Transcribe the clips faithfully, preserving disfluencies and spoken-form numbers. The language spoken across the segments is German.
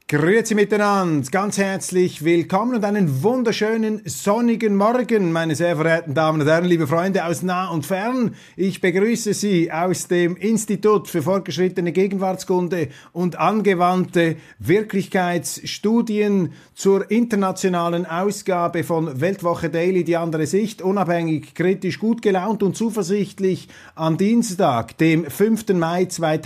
Grüezi miteinander, ganz herzlich willkommen und einen wunderschönen sonnigen Morgen, meine sehr verehrten Damen und Herren, liebe Freunde aus nah und fern. Ich begrüße Sie aus dem Institut für fortgeschrittene Gegenwartskunde und angewandte Wirklichkeitsstudien zur internationalen Ausgabe von Weltwoche Daily, die andere Sicht, unabhängig, kritisch, gut gelaunt und zuversichtlich am Dienstag, dem fünften Mai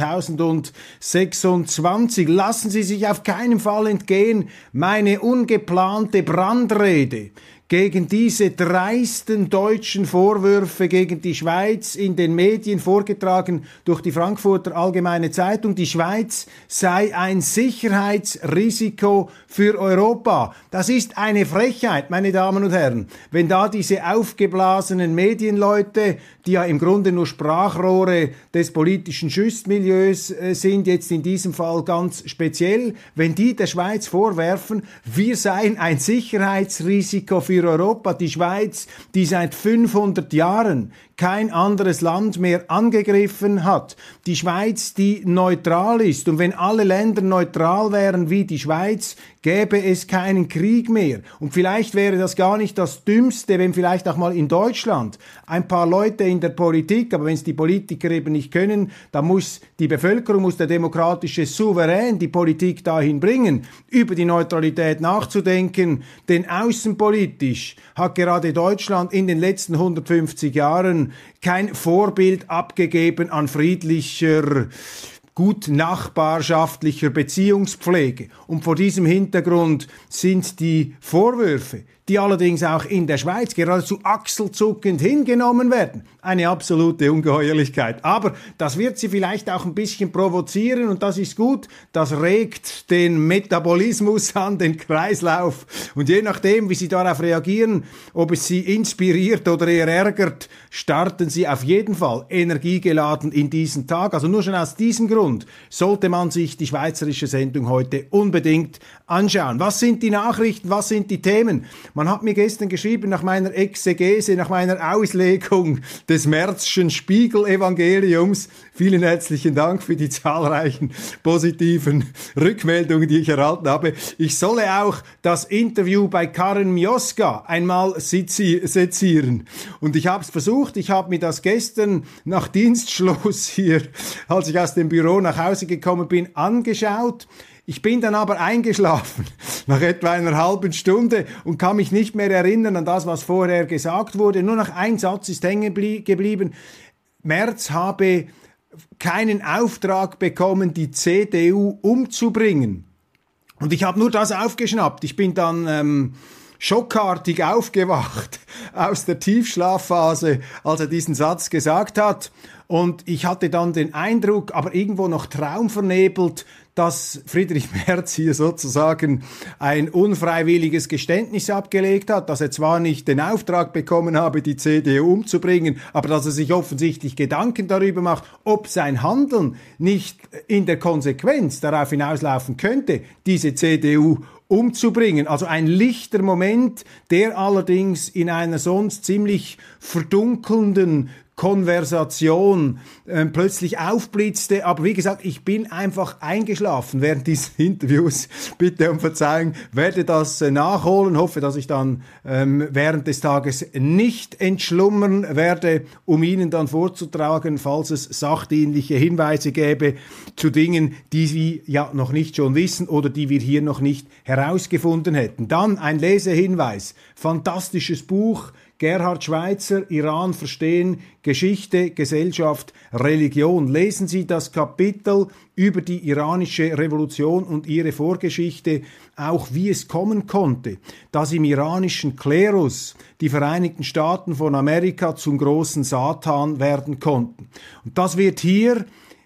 zweitausendsechsundzwanzig. Lassen Sie sich auf keinen Fall entgehen meine ungeplante Brandrede gegen diese dreisten deutschen Vorwürfe gegen die Schweiz in den Medien, vorgetragen durch die Frankfurter Allgemeine Zeitung. Die Schweiz sei ein Sicherheitsrisiko für Europa. Das ist eine Frechheit, meine Damen und Herren, wenn da diese aufgeblasenen Medienleute, die ja im Grunde nur Sprachrohre des politischen Schüssmilieus äh, sind, jetzt in diesem Fall ganz speziell, wenn die der Schweiz vorwerfen, wir seien ein Sicherheitsrisiko für Europa, die Schweiz, die seit fünfhundert Jahren kein anderes Land mehr angegriffen hat. Die Schweiz, die neutral ist. Und wenn alle Länder neutral wären wie die Schweiz, gäbe es keinen Krieg mehr. Und vielleicht wäre das gar nicht das Dümmste, wenn vielleicht auch mal in Deutschland ein paar Leute in der Politik, aber wenn es die Politiker eben nicht können, dann muss die Bevölkerung, muss der demokratische Souverän die Politik dahin bringen, über die Neutralität nachzudenken. Denn außenpolitisch hat gerade Deutschland in den letzten hundertfünfzig Jahren kein Vorbild abgegeben an friedlicher, gut nachbarschaftlicher Beziehungspflege. Und vor diesem Hintergrund sind die Vorwürfe, die allerdings auch in der Schweiz geradezu achselzuckend hingenommen werden, eine absolute Ungeheuerlichkeit. Aber das wird sie vielleicht auch ein bisschen provozieren und das ist gut. Das regt den Metabolismus an, den Kreislauf. Und je nachdem, wie Sie darauf reagieren, ob es Sie inspiriert oder eher ärgert, starten Sie auf jeden Fall energiegeladen in diesen Tag. Also nur schon aus diesem Grund sollte man sich die schweizerische Sendung heute unbedingt anschauen. Was sind die Nachrichten? Was sind die Themen? Man hat mir gestern geschrieben, nach meiner Exegese, nach meiner Auslegung des Märzschen Spiegel-Evangeliums. Vielen herzlichen Dank für die zahlreichen positiven Rückmeldungen, die ich erhalten habe. Ich solle auch das Interview bei Karen Mioska einmal sezieren. Und ich habe es versucht, ich habe mir das gestern nach Dienstschluss hier, als ich aus dem Büro nach Hause gekommen bin, angeschaut. Ich bin dann aber eingeschlafen nach etwa einer halben Stunde und kann mich nicht mehr erinnern an das, was vorher gesagt wurde. Nur noch ein Satz ist hängen geblieben. Merz habe keinen Auftrag bekommen, die C D U umzubringen. Und ich habe nur das aufgeschnappt. Ich bin dann ähm, schockartig aufgewacht aus der Tiefschlafphase, als er diesen Satz gesagt hat. Und ich hatte dann den Eindruck, aber irgendwo noch traumvernebelt, dass Friedrich Merz hier sozusagen ein unfreiwilliges Geständnis abgelegt hat, dass er zwar nicht den Auftrag bekommen habe, die C D U umzubringen, aber dass er sich offensichtlich Gedanken darüber macht, ob sein Handeln nicht in der Konsequenz darauf hinauslaufen könnte, diese C D U umzubringen. Also ein lichter Moment, der allerdings in einer sonst ziemlich verdunkelnden Konversation äh, plötzlich aufblitzte. Aber wie gesagt, ich bin einfach eingeschlafen während dieses Interviews. Bitte um Verzeihung, werde das äh, nachholen. Hoffe, dass ich dann ähm, während des Tages nicht entschlummern werde, um Ihnen dann vorzutragen, falls es sachdienliche Hinweise gäbe zu Dingen, die Sie ja noch nicht schon wissen oder die wir hier noch nicht herausgefunden hätten. Dann ein Lesehinweis. Fantastisches Buch. Gerhard Schweitzer, Iran verstehen, Geschichte, Gesellschaft, Religion. Lesen Sie das Kapitel über die iranische Revolution und ihre Vorgeschichte, auch wie es kommen konnte, dass im iranischen Klerus die Vereinigten Staaten von Amerika zum großen Satan werden konnten. Und das wird hier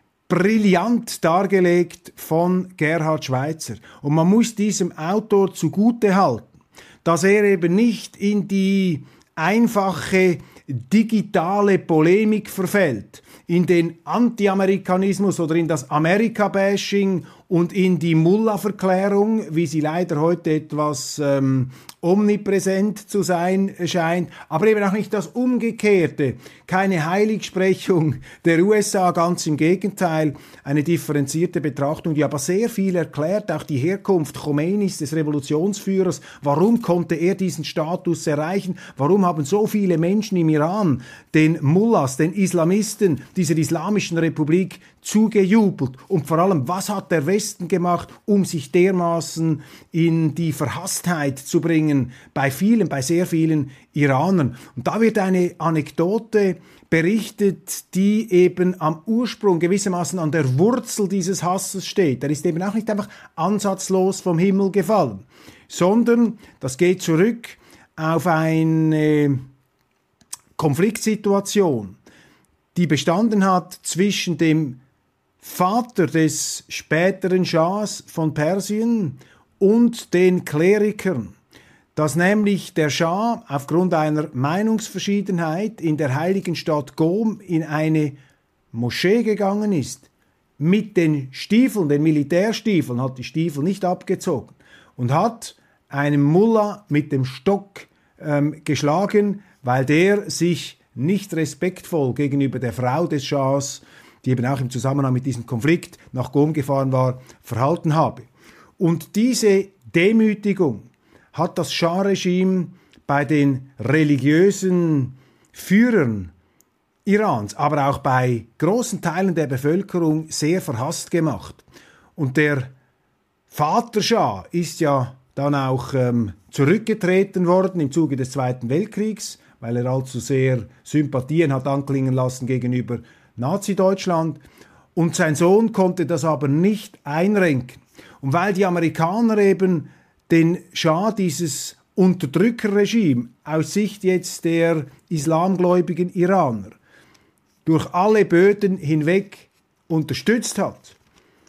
brillant dargelegt von Gerhard Schweitzer. Und man muss diesem Autor zugutehalten, dass er eben nicht in die einfache digitale Polemik verfällt, in den Anti-Amerikanismus oder in das Amerika-Bashing und in die Mullah-Verklärung, wie sie leider heute etwas ähm, omnipräsent zu sein scheint, aber eben auch nicht das Umgekehrte, keine Heiligsprechung der U S A, ganz im Gegenteil, eine differenzierte Betrachtung, die aber sehr viel erklärt, auch die Herkunft Khomeinis, des Revolutionsführers, warum konnte er diesen Status erreichen, warum haben so viele Menschen im Iran den Mullahs, den Islamisten dieser Islamischen Republik zugejubelt und vor allem, was hat der Westen gemacht, um sich dermaßen in die Verhasstheit zu bringen bei vielen, bei sehr vielen Iranern. Und da wird eine Anekdote berichtet, die eben am Ursprung, gewissermaßen an der Wurzel dieses Hasses steht. Er ist eben auch nicht einfach ansatzlos vom Himmel gefallen, sondern das geht zurück auf eine Konfliktsituation, die bestanden hat zwischen dem Vater des späteren Schahs von Persien und den Klerikern, dass nämlich der Schah aufgrund einer Meinungsverschiedenheit in der heiligen Stadt Qom in eine Moschee gegangen ist, mit den Stiefeln, den Militärstiefeln, hat die Stiefel nicht abgezogen und hat einem Mullah mit dem Stock ähm, geschlagen, weil der sich nicht respektvoll gegenüber der Frau des Schahs, die eben auch im Zusammenhang mit diesem Konflikt nach Qom gefahren war, verhalten habe. Und diese Demütigung hat das Schah-Regime bei den religiösen Führern Irans, aber auch bei großen Teilen der Bevölkerung sehr verhasst gemacht. Und der Vater Schah ist ja dann auch ähm, zurückgetreten worden im Zuge des Zweiten Weltkriegs, weil er allzu sehr Sympathien hat anklingen lassen gegenüber Nazi-Deutschland. Und sein Sohn konnte das aber nicht einrenken. Und weil die Amerikaner eben den Schah, dieses Unterdrückerregime, aus Sicht jetzt der islamgläubigen Iraner, durch alle Böden hinweg unterstützt hat,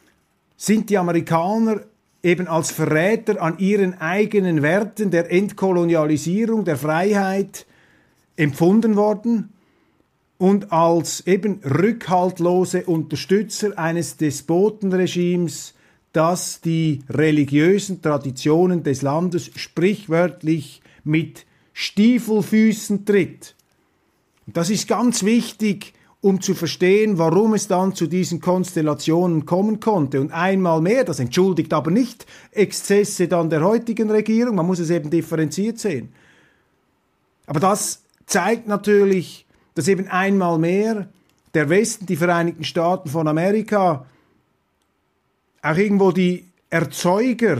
sind die Amerikaner eben als Verräter an ihren eigenen Werten der Entkolonialisierung, der Freiheit empfunden worden und als eben rückhaltlose Unterstützer eines Despotenregimes, das die religiösen Traditionen des Landes sprichwörtlich mit Stiefelfüßen tritt. Und das ist ganz wichtig, um zu verstehen, warum es dann zu diesen Konstellationen kommen konnte. Und einmal mehr, das entschuldigt aber nicht Exzesse dann der heutigen Regierung, man muss es eben differenziert sehen. Aber das zeigt natürlich, dass eben einmal mehr der Westen, die Vereinigten Staaten von Amerika, auch irgendwo die Erzeuger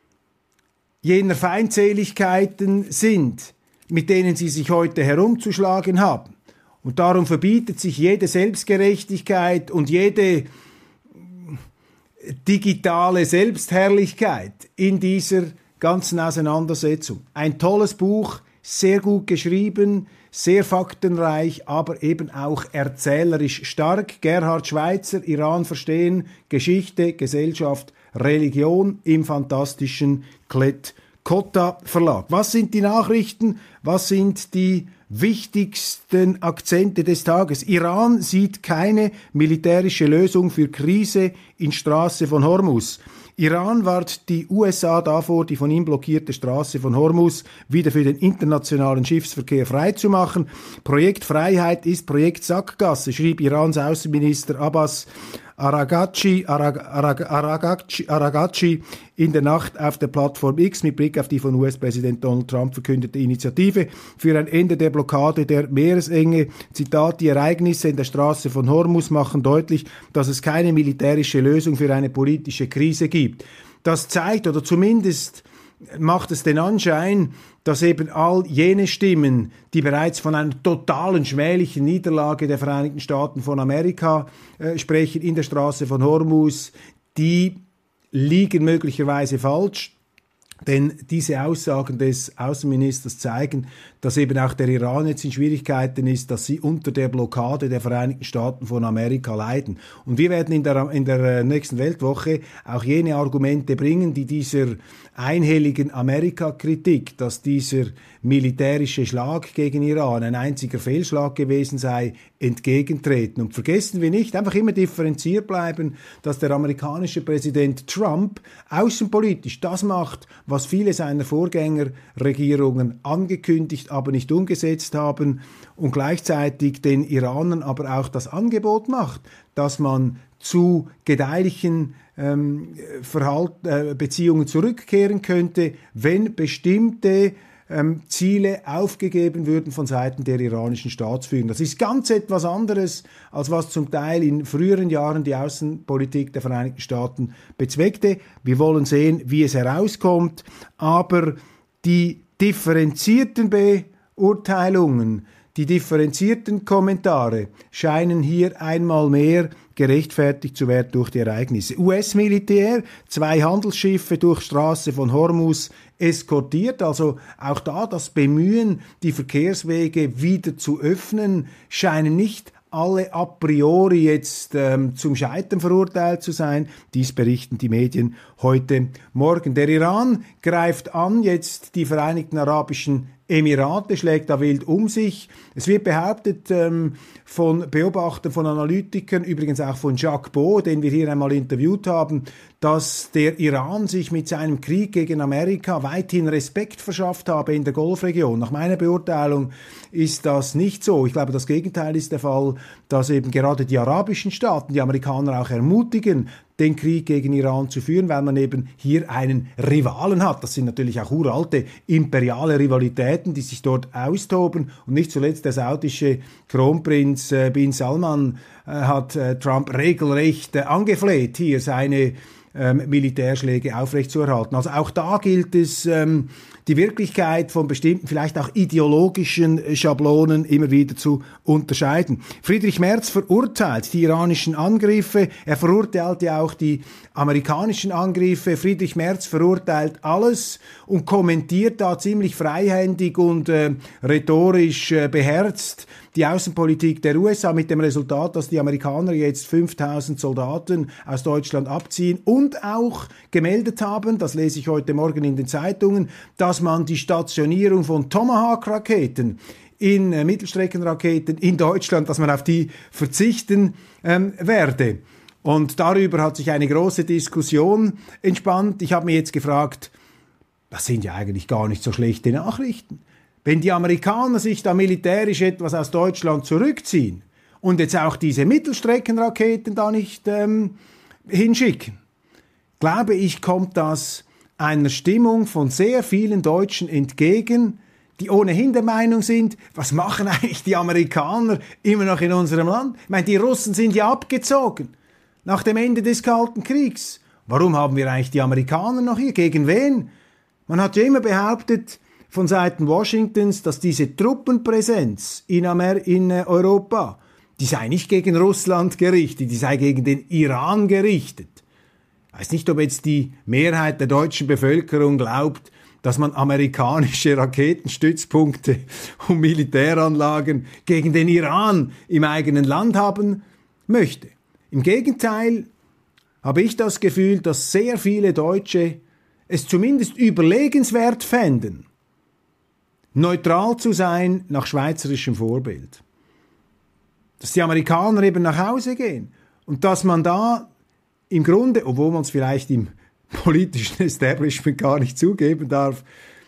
jener Feindseligkeiten sind, mit denen sie sich heute herumzuschlagen haben. Und darum verbietet sich jede Selbstgerechtigkeit und jede digitale Selbstherrlichkeit in dieser ganzen Auseinandersetzung. Ein tolles Buch, sehr gut geschrieben, sehr faktenreich, aber eben auch erzählerisch stark. Gerhard Schweitzer, Iran verstehen, Geschichte, Gesellschaft, Religion im fantastischen Klett-Cotta Verlag. Was sind die Nachrichten? Was sind die wichtigsten Akzente des Tages? Iran sieht keine militärische Lösung für Krise in Straße von Hormuz. Iran warnt die U S A davor, die von ihm blockierte Straße von Hormuz wieder für den internationalen Schiffsverkehr freizumachen. Projekt Freiheit ist Projekt Sackgasse, schrieb Irans Außenminister Abbas Araghchi, Arag, Arag, Araghchi, Araghchi in der Nacht auf der Plattform X mit Blick auf die von U S-Präsident Donald Trump verkündete Initiative für ein Ende der Blockade der Meeresenge. Zitat: Die Ereignisse in der Straße von Hormuz machen deutlich, dass es keine militärische Lösung für eine politische Krise gibt. Das zeigt, oder zumindest macht es den Anschein, dass eben all jene Stimmen, die bereits von einer totalen schmählichen Niederlage der Vereinigten Staaten von Amerika äh, sprechen in der Straße von Hormuz, die liegen möglicherweise falsch. Denn diese Aussagen des Außenministers zeigen, dass eben auch der Iran jetzt in Schwierigkeiten ist, dass sie unter der Blockade der Vereinigten Staaten von Amerika leiden. Und wir werden in der, in der nächsten Weltwoche auch jene Argumente bringen, die dieser einhelligen Amerika-Kritik, dass dieser militärische Schlag gegen Iran ein einziger Fehlschlag gewesen sei, entgegentreten. Und vergessen wir nicht, einfach immer differenziert bleiben, dass der amerikanische Präsident Trump außenpolitisch das macht, was viele seiner Vorgängerregierungen angekündigt, aber nicht umgesetzt haben, und gleichzeitig den Iranern aber auch das Angebot macht, dass man zu gedeihlichen ähm, Verhalt, äh, Beziehungen zurückkehren könnte, wenn bestimmte ähm, Ziele aufgegeben würden von Seiten der iranischen Staatsführung. Das ist ganz etwas anderes, als was zum Teil in früheren Jahren die Außenpolitik der Vereinigten Staaten bezweckte. Wir wollen sehen, wie es herauskommt, aber die differenzierten Beurteilungen, die differenzierten Kommentare scheinen hier einmal mehr gerechtfertigt zu werden durch die Ereignisse. U S-Militär, zwei Handelsschiffe durch Straße von Hormuz eskortiert, also auch da das Bemühen, die Verkehrswege wieder zu öffnen, scheinen nicht alle a priori jetzt ähm, zum Scheitern verurteilt zu sein. Dies berichten die Medien heute Morgen. Der Iran greift an, jetzt die Vereinigten Arabischen Emirate, schlägt da wild um sich. Es wird behauptet ähm, von Beobachtern, von Analytikern, übrigens auch von Jacques Beau, den wir hier einmal interviewt haben, dass der Iran sich mit seinem Krieg gegen Amerika weithin Respekt verschafft habe in der Golfregion. Nach meiner Beurteilung ist das nicht so. Ich glaube, das Gegenteil ist der Fall, dass eben gerade die arabischen Staaten, die Amerikaner auch ermutigen, den Krieg gegen Iran zu führen, weil man eben hier einen Rivalen hat. Das sind natürlich auch uralte imperiale Rivalitäten, die sich dort austoben. Und nicht zuletzt der saudische Kronprinz äh, Bin Salman äh, hat äh, Trump regelrecht äh, angefleht, hier seine ähm, Militärschläge aufrechtzuerhalten. Also auch da gilt es, ähm, die Wirklichkeit von bestimmten, vielleicht auch ideologischen Schablonen immer wieder zu unterscheiden. Friedrich Merz verurteilt die iranischen Angriffe, er verurteilt ja auch die amerikanischen Angriffe. Friedrich Merz verurteilt alles und kommentiert da ziemlich freihändig und äh, rhetorisch äh, beherzt die Außenpolitik der U S A mit dem Resultat, dass die Amerikaner jetzt fünftausend Soldaten aus Deutschland abziehen und auch gemeldet haben, das lese ich heute Morgen in den Zeitungen, dass man die Stationierung von Tomahawk-Raketen in äh, Mittelstreckenraketen in Deutschland, dass man auf die verzichten ähm, werde. Und darüber hat sich eine große Diskussion entspannt. Ich habe mir jetzt gefragt, das sind ja eigentlich gar nicht so schlechte Nachrichten. Wenn die Amerikaner sich da militärisch etwas aus Deutschland zurückziehen und jetzt auch diese Mittelstreckenraketen da nicht ähm, hinschicken, glaube ich, kommt das einer Stimmung von sehr vielen Deutschen entgegen, die ohnehin der Meinung sind, was machen eigentlich die Amerikaner immer noch in unserem Land? Ich meine, die Russen sind ja abgezogen nach dem Ende des Kalten Kriegs. Warum haben wir eigentlich die Amerikaner noch hier? Gegen wen? Man hat ja immer behauptet von Seiten Washingtons, dass diese Truppenpräsenz in, Amer- in Europa, die sei nicht gegen Russland gerichtet, die sei gegen den Iran gerichtet. Ich weiß nicht, ob jetzt die Mehrheit der deutschen Bevölkerung glaubt, dass man amerikanische Raketenstützpunkte und Militäranlagen gegen den Iran im eigenen Land haben möchte. Im Gegenteil habe ich das Gefühl, dass sehr viele Deutsche es zumindest überlegenswert fänden, neutral zu sein nach schweizerischem Vorbild. Dass die Amerikaner eben nach Hause gehen und dass man da im Grunde, obwohl man es vielleicht im politischen Establishment gar nicht zugeben darf,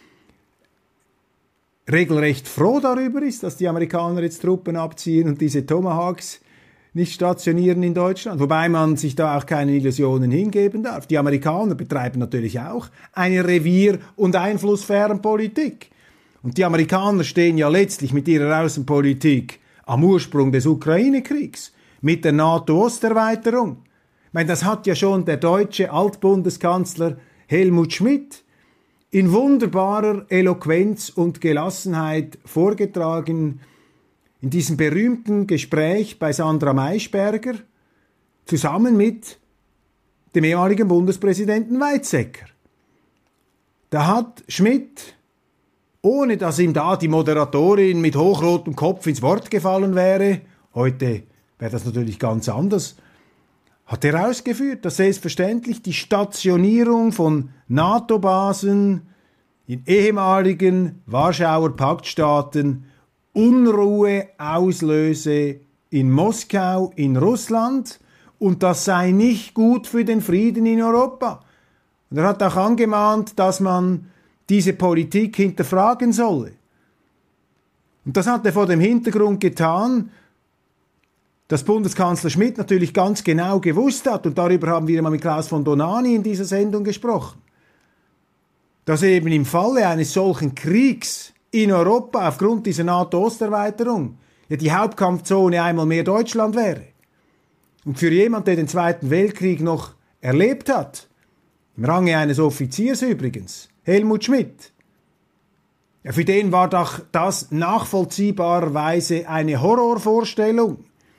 regelrecht froh darüber ist, dass die Amerikaner jetzt Truppen abziehen und diese Tomahawks nicht stationieren in Deutschland, wobei man sich da auch keine Illusionen hingeben darf. Die Amerikaner betreiben natürlich auch eine revier- und einflussfernen Politik. Und die Amerikaner stehen ja letztlich mit ihrer Außenpolitik am Ursprung des Ukraine-Kriegs, mit der NATO-Osterweiterung. Ich meine, das hat ja schon der deutsche Altbundeskanzler Helmut Schmidt in wunderbarer Eloquenz und Gelassenheit vorgetragen, in diesem berühmten Gespräch bei Sandra Maischberger, zusammen mit dem ehemaligen Bundespräsidenten Weizsäcker. Da hat Schmidt ohne dass ihm da die Moderatorin mit hochrotem Kopf ins Wort gefallen wäre, heute wäre das natürlich ganz anders, hat er ausgeführt, dass selbstverständlich die Stationierung von NATO-Basen in ehemaligen Warschauer Paktstaaten Unruhe auslöse in Moskau, in Russland, und das sei nicht gut für den Frieden in Europa. Und er hat auch angemahnt, dass man diese Politik hinterfragen solle. Und das hat er vor dem Hintergrund getan, dass Bundeskanzler Schmidt natürlich ganz genau gewusst hat, und darüber haben wir mal mit Klaus von Donani in dieser Sendung gesprochen, dass eben im Falle eines solchen Kriegs in Europa aufgrund dieser NATO-Osterweiterung ja die Hauptkampfzone einmal mehr Deutschland wäre. Und für jemand, der den Zweiten Weltkrieg noch erlebt hat, im Range eines Offiziers übrigens, Helmut Schmidt, ja, für den war doch das nachvollziehbarerweise eine Horrorvorstellung.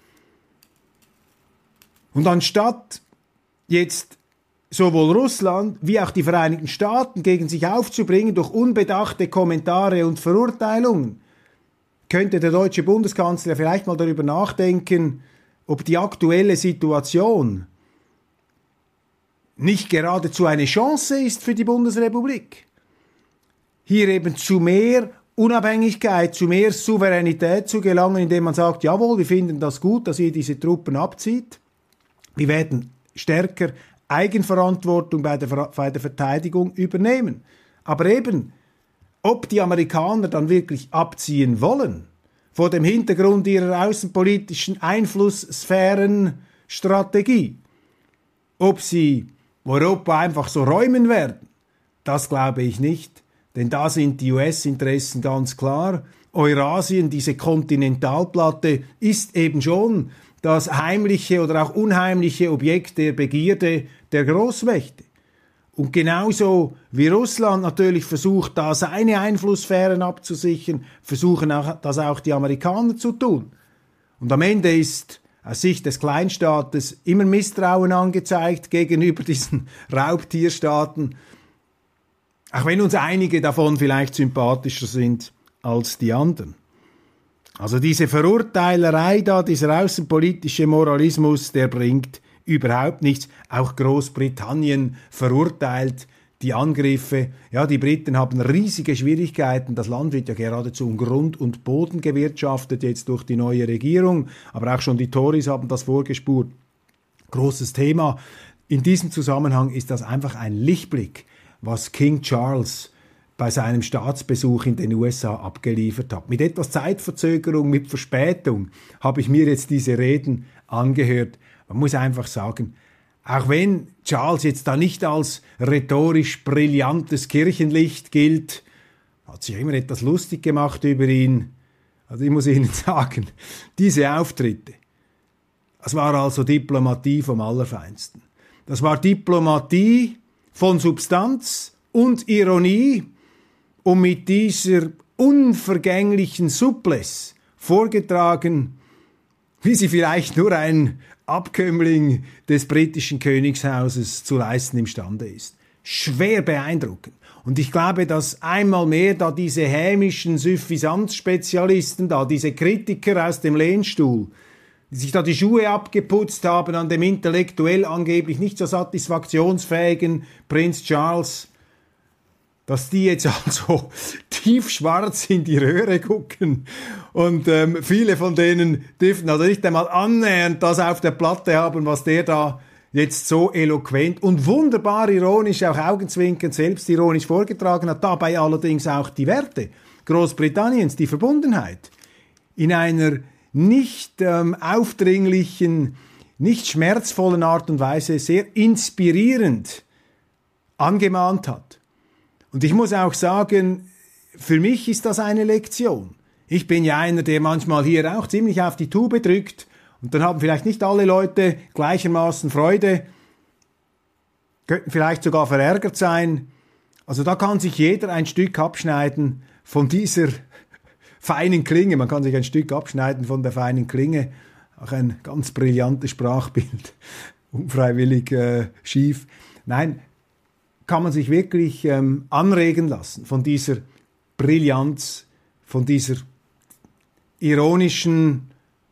Und anstatt jetzt sowohl Russland wie auch die Vereinigten Staaten gegen sich aufzubringen durch unbedachte Kommentare und Verurteilungen, könnte der deutsche Bundeskanzler vielleicht mal darüber nachdenken, ob die aktuelle Situation nicht geradezu eine Chance ist für die Bundesrepublik, hier eben zu mehr Unabhängigkeit, zu mehr Souveränität zu gelangen, indem man sagt, jawohl, wir finden das gut, dass ihr diese Truppen abzieht. Wir werden stärker Eigenverantwortung bei der, bei der Verteidigung übernehmen. Aber eben, ob die Amerikaner dann wirklich abziehen wollen, vor dem Hintergrund ihrer außenpolitischen Einflusssphärenstrategie, ob sie Europa einfach so räumen werden, das glaube ich nicht. Denn da sind die U S-Interessen ganz klar. Eurasien, diese Kontinentalplatte, ist eben schon das heimliche oder auch unheimliche Objekt der Begierde der Großmächte. Und genauso wie Russland natürlich versucht, da seine Einflusssphären abzusichern, versuchen auch, das auch die Amerikaner zu tun. Und am Ende ist aus Sicht des Kleinstaates immer Misstrauen angezeigt gegenüber diesen Raubtierstaaten, auch wenn uns einige davon vielleicht sympathischer sind als die anderen. Also diese Verurteilerei da, dieser außenpolitische Moralismus, der bringt überhaupt nichts. Auch Großbritannien verurteilt die Angriffe. Ja, die Briten haben riesige Schwierigkeiten. Das Land wird ja geradezu um Grund und Boden gewirtschaftet, jetzt durch die neue Regierung. Aber auch schon die Tories haben das vorgespurt. Großes Thema. In diesem Zusammenhang ist das einfach ein Lichtblick, was King Charles bei seinem Staatsbesuch in den U S A abgeliefert hat. Mit etwas Zeitverzögerung, mit Verspätung habe ich mir jetzt diese Reden angehört. Man muss einfach sagen, auch wenn Charles jetzt da nicht als rhetorisch brillantes Kirchenlicht gilt, hat sich immer etwas lustig gemacht über ihn. Also ich muss Ihnen sagen, diese Auftritte, das war also Diplomatie vom Allerfeinsten. Das war Diplomatie von Substanz und Ironie, um mit dieser unvergänglichen Souplesse vorgetragen, wie sie vielleicht nur ein Abkömmling des britischen Königshauses zu leisten imstande ist. Schwer beeindruckend. Und ich glaube, dass einmal mehr da diese hämischen Suffisanzspezialisten da, diese Kritiker aus dem Lehnstuhl, die sich da die Schuhe abgeputzt haben an dem intellektuell angeblich nicht so satisfaktionsfähigen Prinz Charles, dass die jetzt also tiefschwarz in die Röhre gucken. Und ähm, viele von denen dürfen also nicht einmal annähernd das auf der Platte haben, was der da jetzt so eloquent und wunderbar ironisch, auch augenzwinkernd, selbstironisch vorgetragen hat. Dabei allerdings auch die Werte Großbritanniens, die Verbundenheit, in einer nicht ähm, aufdringlichen, nicht schmerzvollen Art und Weise sehr inspirierend angemahnt hat. Und ich muss auch sagen, für mich ist das eine Lektion. Ich bin ja einer, der manchmal hier auch ziemlich auf die Tube drückt und dann haben vielleicht nicht alle Leute gleichermaßen Freude, könnten vielleicht sogar verärgert sein. Also da kann sich jeder ein Stück abschneiden von dieser feinen Klinge. Man kann sich ein Stück abschneiden von der feinen Klinge. Auch ein ganz brillantes Sprachbild, unfreiwillig äh, schief. Nein, kann man sich wirklich ähm, anregen lassen von dieser Brillanz, von dieser ironischen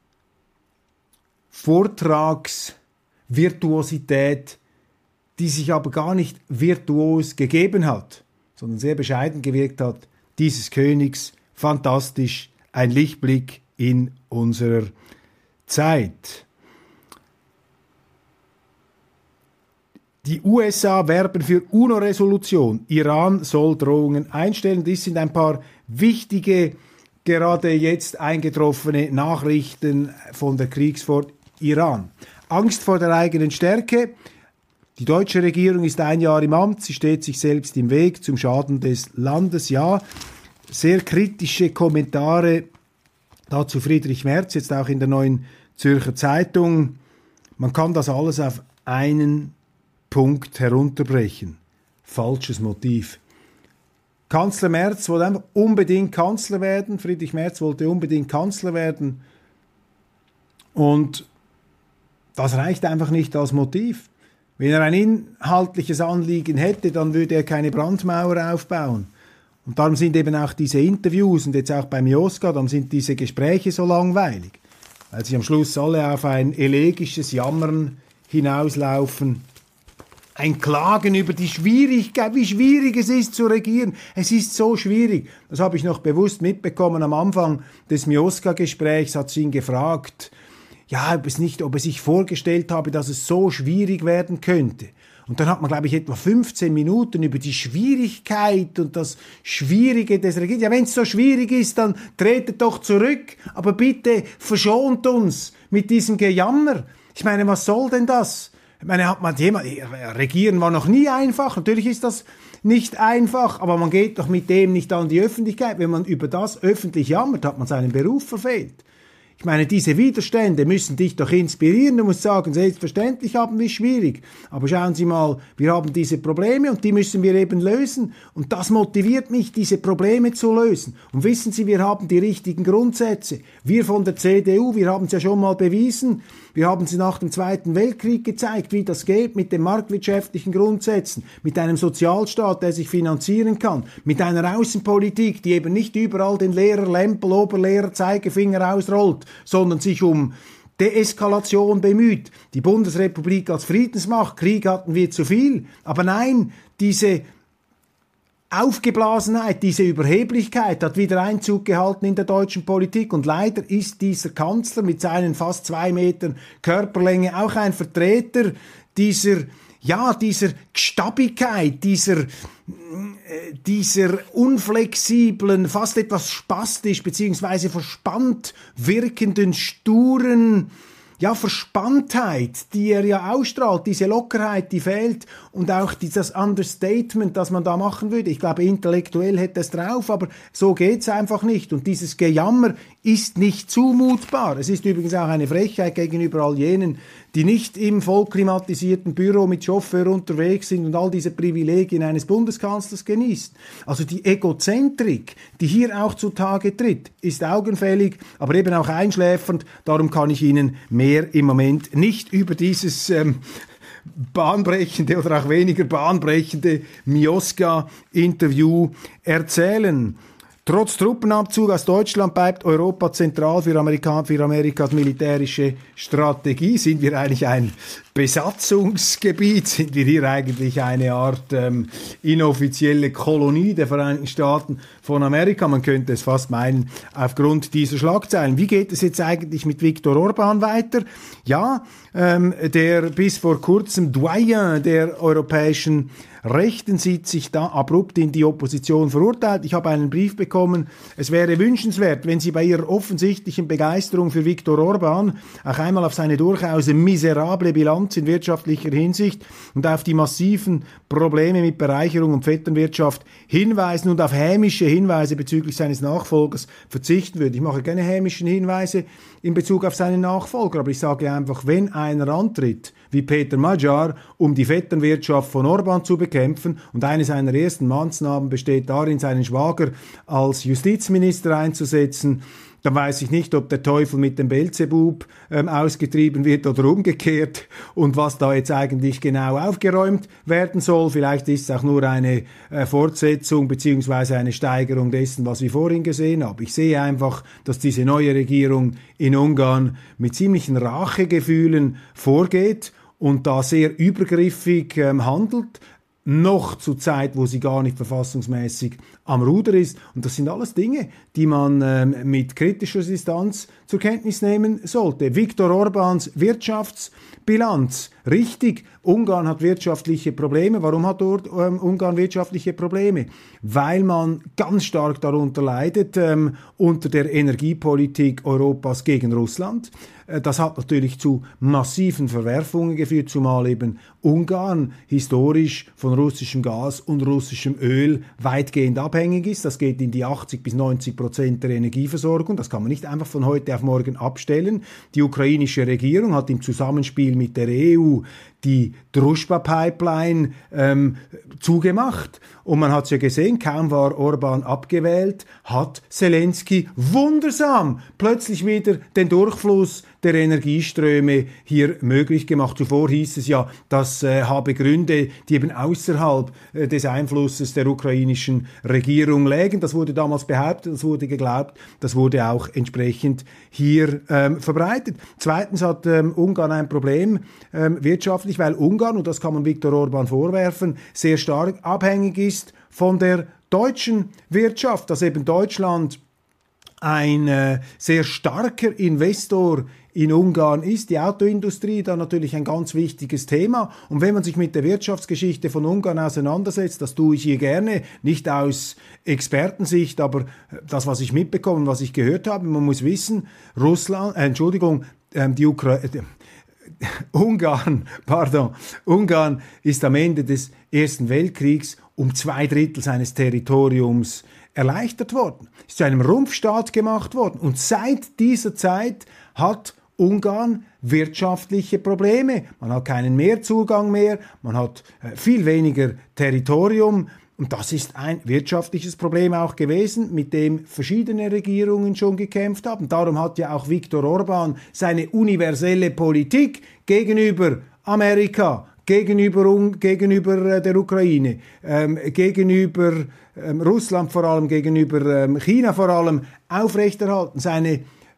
Vortragsvirtuosität, die sich aber gar nicht virtuos gegeben hat, sondern sehr bescheiden gewirkt hat, dieses Königs. Fantastisch, ein Lichtblick in unserer Zeit. Die U S A werben für UNO-Resolution. Iran soll Drohungen einstellen. Dies sind ein paar wichtige, gerade jetzt eingetroffene Nachrichten von der Kriegsfront Iran. Angst vor der eigenen Stärke. Die deutsche Regierung ist ein Jahr im Amt. Sie steht sich selbst im Weg zum Schaden des Landes. Ja, sehr kritische Kommentare dazu Friedrich Merz, jetzt auch in der Neuen Zürcher Zeitung. Man kann das alles auf einen Punkt herunterbrechen. Falsches Motiv. Kanzler Merz wollte einfach unbedingt Kanzler werden. Friedrich Merz wollte unbedingt Kanzler werden. Und das reicht einfach nicht als Motiv. Wenn er ein inhaltliches Anliegen hätte, dann würde er keine Brandmauer aufbauen. Und darum sind eben auch diese Interviews und jetzt auch beim Mioska, darum sind diese Gespräche so langweilig. Weil sie am Schluss alle auf ein elegisches Jammern hinauslaufen. Ein Klagen über die Schwierigkeit, wie schwierig es ist zu regieren. Es ist so schwierig. Das habe ich noch bewusst mitbekommen. Am Anfang des Mioska-Gesprächs hat sie ihn gefragt, ja, ob es nicht, ob er sich vorgestellt habe, dass es so schwierig werden könnte. Und dann hat man, glaube ich, etwa fünfzehn Minuten über die Schwierigkeit und das Schwierige des Regierens. Ja, wenn es so schwierig ist, dann tretet doch zurück. Aber bitte verschont uns mit diesem Gejammer. Ich meine, was soll denn das? Ich meine, hat man jemand, Regieren war noch nie einfach. Natürlich ist das nicht einfach, aber man geht doch mit dem nicht an die Öffentlichkeit. Wenn man über das öffentlich jammert, hat man seinen Beruf verfehlt. Ich meine, diese Widerstände müssen dich doch inspirieren. Du musst sagen, selbstverständlich haben wir es schwierig. Aber schauen Sie mal, wir haben diese Probleme und die müssen wir eben lösen. Und das motiviert mich, diese Probleme zu lösen. Und wissen Sie, wir haben die richtigen Grundsätze. Wir von der C D U, wir haben es ja schon mal bewiesen. Wir haben es nach dem Zweiten Weltkrieg gezeigt, wie das geht mit den marktwirtschaftlichen Grundsätzen, mit einem Sozialstaat, der sich finanzieren kann, mit einer Außenpolitik, die eben nicht überall den Lehrer, Lempel, Oberlehrer, Zeigefinger ausrollt, sondern sich um Deeskalation bemüht. Die Bundesrepublik als Friedensmacht, Krieg hatten wir zu viel. Aber nein, diese Aufgeblasenheit, diese Überheblichkeit hat wieder Einzug gehalten in der deutschen Politik. Und leider ist dieser Kanzler mit seinen fast zwei Metern Körperlänge auch ein Vertreter dieser, ja, dieser Gstabigkeit, dieser dieser unflexiblen, fast etwas spastisch beziehungsweise verspannt wirkenden, sturen, ja, Verspanntheit, die er ja ausstrahlt, diese Lockerheit, die fehlt und auch dieses Understatement, das man da machen würde. Ich glaube, intellektuell hätte es drauf, aber so geht's einfach nicht. Und dieses Gejammer ist nicht zumutbar. Es ist übrigens auch eine Frechheit gegenüber all jenen, die nicht im vollklimatisierten Büro mit Chauffeur unterwegs sind und all diese Privilegien eines Bundeskanzlers genießen. Also die Egozentrik, die hier auch zutage tritt, ist augenfällig, aber eben auch einschläfernd. Darum kann ich Ihnen mehr im Moment nicht über dieses ähm, bahnbrechende oder auch weniger bahnbrechende Mioska-Interview erzählen. Trotz Truppenabzug aus Deutschland bleibt Europa zentral für, Amerika, für Amerikas militärische Strategie. Sind wir eigentlich ein Besatzungsgebiet? Sind wir hier eigentlich eine Art ähm, inoffizielle Kolonie der Vereinigten Staaten von Amerika? Man könnte es fast meinen, aufgrund dieser Schlagzeilen. Wie geht es jetzt eigentlich mit Viktor Orban weiter? Ja, ähm, der bis vor kurzem Doyen der europäischen Rechten sieht sich da abrupt in die Opposition verurteilt. Ich habe einen Brief bekommen, es wäre wünschenswert, wenn Sie bei Ihrer offensichtlichen Begeisterung für Viktor Orban auch einmal auf seine durchaus miserable Bilanz in wirtschaftlicher Hinsicht und auf die massiven Probleme mit Bereicherung und Vetternwirtschaft hinweisen und auf hämische Hinweise bezüglich seines Nachfolgers verzichten würden. Ich mache keine hämischen Hinweise in Bezug auf seinen Nachfolger, aber ich sage einfach, wenn einer antritt, wie Peter Magyar, um die Vetternwirtschaft von Orban zu bekämpfen und eine seiner ersten Maßnahmen besteht darin, seinen Schwager als Justizminister einzusetzen, dann weiß ich nicht, ob der Teufel mit dem Beelzebub ähm, ausgetrieben wird oder umgekehrt und was da jetzt eigentlich genau aufgeräumt werden soll. Vielleicht ist es auch nur eine äh, Fortsetzung beziehungsweise eine Steigerung dessen, was wir vorhin gesehen haben. Ich sehe einfach, dass diese neue Regierung in Ungarn mit ziemlichen Rachegefühlen vorgeht und da sehr übergriffig ähm, handelt, noch zur Zeit, wo sie gar nicht verfassungsmäßig am Ruder ist. Und das sind alles Dinge, die man ähm, mit kritischer Distanz zur Kenntnis nehmen sollte. Viktor Orbáns Wirtschaftsbilanz, richtig, Ungarn hat wirtschaftliche Probleme. Warum hat dort ähm, Ungarn wirtschaftliche Probleme? Weil man ganz stark darunter leidet, ähm, unter der Energiepolitik Europas gegen Russland. Das hat natürlich zu massiven Verwerfungen geführt, zumal eben Ungarn historisch von russischem Gas und russischem Öl weitgehend abhängig ist. Das geht in die achtzig bis neunzig Prozent der Energieversorgung. Das kann man nicht einfach von heute auf morgen abstellen. Die ukrainische Regierung hat im Zusammenspiel mit der E U die Družba-Pipeline ähm, zugemacht. Und man hat es ja gesehen, kaum war Orbán abgewählt, hat Zelensky wundersam plötzlich wieder den Durchfluss der Energieströme hier möglich gemacht. Zuvor hieß es ja, das äh, habe Gründe, die eben außerhalb äh, des Einflusses der ukrainischen Regierung lägen. Das wurde damals behauptet, das wurde geglaubt, das wurde auch entsprechend hier ähm, verbreitet. Zweitens hat ähm, Ungarn ein Problem ähm, wirtschaftlich, weil Ungarn, und das kann man Viktor Orbán vorwerfen, sehr stark abhängig ist von der deutschen Wirtschaft, dass eben Deutschland ein äh, sehr starker Investor in Ungarn ist. Die Autoindustrie da natürlich ein ganz wichtiges Thema. Und wenn man sich mit der Wirtschaftsgeschichte von Ungarn auseinandersetzt, das tue ich hier gerne, nicht aus Expertensicht, aber das, was ich mitbekommen, was ich gehört habe, man muss wissen, Russland, äh, Entschuldigung, äh, die Ukraine, äh, Ungarn, pardon, Ungarn ist am Ende des Ersten Weltkriegs um zwei Drittel seines Territoriums erleichtert worden, ist zu einem Rumpfstaat gemacht worden. Und seit dieser Zeit hat Ungarn wirtschaftliche Probleme. Man hat keinen Meerzugang mehr, man hat äh, viel weniger Territorium. Und das ist ein wirtschaftliches Problem auch gewesen, mit dem verschiedene Regierungen schon gekämpft haben. Darum hat ja auch Viktor Orbán seine universelle Politik gegenüber Amerika, gegenüber, gegenüber der Ukraine, ähm, gegenüber ähm, Russland vor allem, gegenüber ähm, China vor allem aufrechterhalten. Seine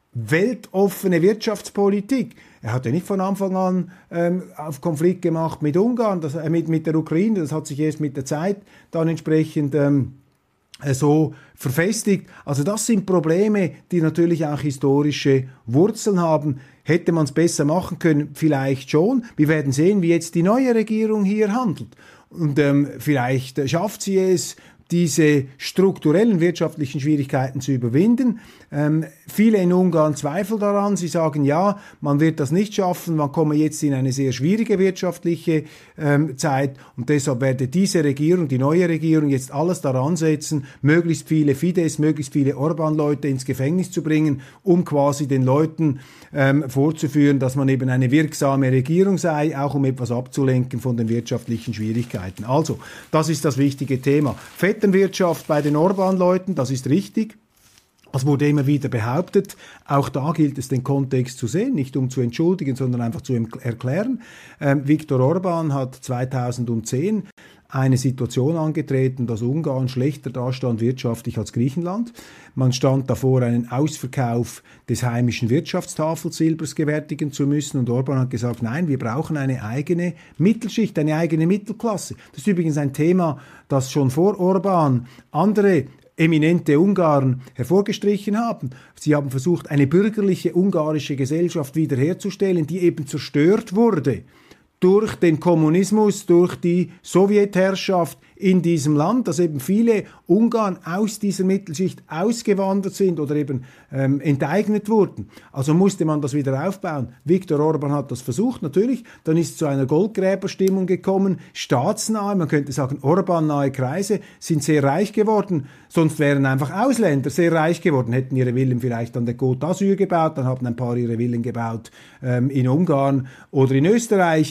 weltoffene Wirtschaftspolitik. Er hat ja nicht von Anfang an ähm, auf Konflikt gemacht mit Ungarn, das, äh, mit, mit der Ukraine. Das hat sich erst mit der Zeit dann entsprechend ähm, äh, so verfestigt. Also das sind Probleme, die natürlich auch historische Wurzeln haben. Hätte man es besser machen können? Vielleicht schon. Wir werden sehen, wie jetzt die neue Regierung hier handelt. Und ähm, vielleicht äh, schafft sie es, diese strukturellen wirtschaftlichen Schwierigkeiten zu überwinden. Ähm, viele in Ungarn zweifeln daran. Sie sagen, ja, man wird das nicht schaffen, man komme jetzt in eine sehr schwierige wirtschaftliche ähm, Zeit und deshalb werde diese Regierung, die neue Regierung, jetzt alles daran setzen, möglichst viele Fidesz, möglichst viele Orbán-Leute ins Gefängnis zu bringen, um quasi den Leuten ähm, vorzuführen, dass man eben eine wirksame Regierung sei, auch um etwas abzulenken von den wirtschaftlichen Schwierigkeiten. Also, das ist das wichtige Thema. Vetternwirtschaft bei den Orbán-Leuten, das ist richtig. Das wurde immer wieder behauptet. Auch da gilt es, den Kontext zu sehen, nicht um zu entschuldigen, sondern einfach zu erklären. Ähm, Viktor Orbán hat zweitausendzehn eine Situation angetreten, dass Ungarn schlechter dastand wirtschaftlich als Griechenland. Man stand davor, einen Ausverkauf des heimischen Wirtschaftstafelsilbers gewärtigen zu müssen. Und Orbán hat gesagt, nein, wir brauchen eine eigene Mittelschicht, eine eigene Mittelklasse. Das ist übrigens ein Thema, das schon vor Orbán andere eminente Ungarn hervorgestrichen haben. Sie haben versucht, eine bürgerliche ungarische Gesellschaft wiederherzustellen, die eben zerstört wurde durch den Kommunismus, durch die Sowjetherrschaft in diesem Land, dass eben viele Ungarn aus dieser Mittelschicht ausgewandert sind oder eben ähm, enteignet wurden. Also musste man das wieder aufbauen. Viktor Orbán hat das versucht, natürlich. Dann ist es zu einer Goldgräberstimmung gekommen, staatsnahe, man könnte sagen Orbán-nahe Kreise sind sehr reich geworden. Sonst wären einfach Ausländer sehr reich geworden, hätten ihre Villen vielleicht an der Côte d'Azur gebaut, dann haben ein paar ihre Villen gebaut ähm, in Ungarn oder in Österreich.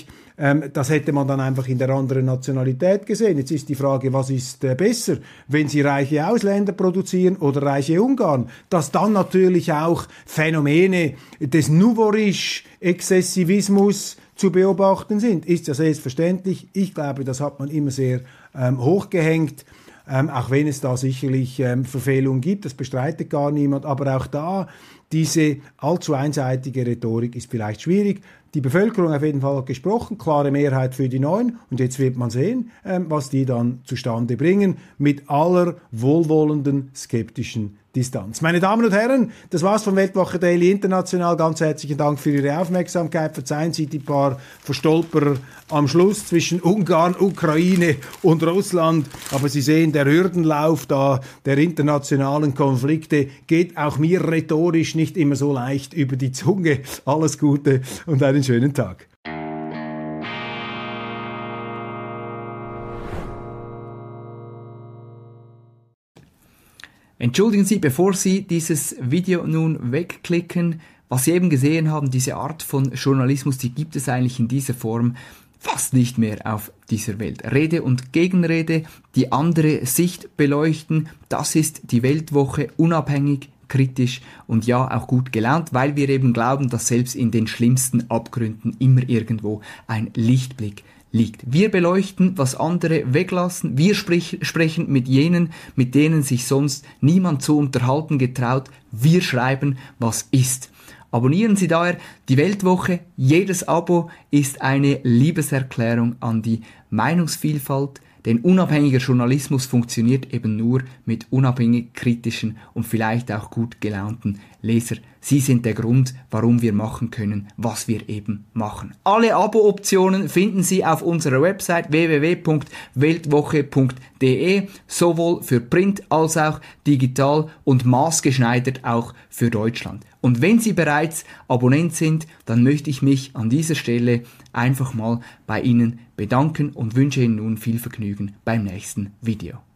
Ähm, das hätte man dann einfach in der anderen Nationalität gesehen. Jetzt ist die Frage, was ist äh, besser, wenn Sie reiche Ausländer produzieren oder reiche Ungarn? Dass dann natürlich auch Phänomene des Nouveau-riche, Exzessivismus zu beobachten sind, ist ja selbstverständlich. Ich glaube, das hat man immer sehr ähm, hochgehängt. Ähm, auch wenn es da sicherlich ähm, Verfehlungen gibt, das bestreitet gar niemand, aber auch da, diese allzu einseitige Rhetorik ist vielleicht schwierig. Die Bevölkerung auf jeden Fall hat gesprochen, klare Mehrheit für die Neuen, und jetzt wird man sehen, ähm, was die dann zustande bringen, mit aller wohlwollenden, skeptischen Distanz. Meine Damen und Herren, das war's vom Weltwoche Daily International. Ganz herzlichen Dank für Ihre Aufmerksamkeit. Verzeihen Sie die paar Verstolperer am Schluss zwischen Ungarn, Ukraine und Russland. Aber Sie sehen, der Hürdenlauf da der internationalen Konflikte geht auch mir rhetorisch nicht immer so leicht über die Zunge. Alles Gute und einen schönen Tag. Entschuldigen Sie, bevor Sie dieses Video nun wegklicken, was Sie eben gesehen haben, diese Art von Journalismus, die gibt es eigentlich in dieser Form fast nicht mehr auf dieser Welt. Rede und Gegenrede, die andere Sicht beleuchten, das ist die Weltwoche, unabhängig, kritisch und ja auch gut gelaunt, weil wir eben glauben, dass selbst in den schlimmsten Abgründen immer irgendwo ein Lichtblick liegt. Wir beleuchten, was andere weglassen. Wir sprich, sprechen mit jenen, mit denen sich sonst niemand zu unterhalten getraut. Wir schreiben, was ist. Abonnieren Sie daher die Weltwoche. Jedes Abo ist eine Liebeserklärung an die Meinungsvielfalt. Denn unabhängiger Journalismus funktioniert eben nur mit unabhängig kritischen und vielleicht auch gut gelaunten Leser. Sie sind der Grund, warum wir machen können, was wir eben machen. Alle Abo-Optionen finden Sie auf unserer Website w w w punkt weltwoche punkt d e, sowohl für Print als auch digital und maßgeschneidert auch für Deutschland. Und wenn Sie bereits Abonnent sind, dann möchte ich mich an dieser Stelle einfach mal bei Ihnen bedanken und wünsche Ihnen nun viel Vergnügen beim nächsten Video.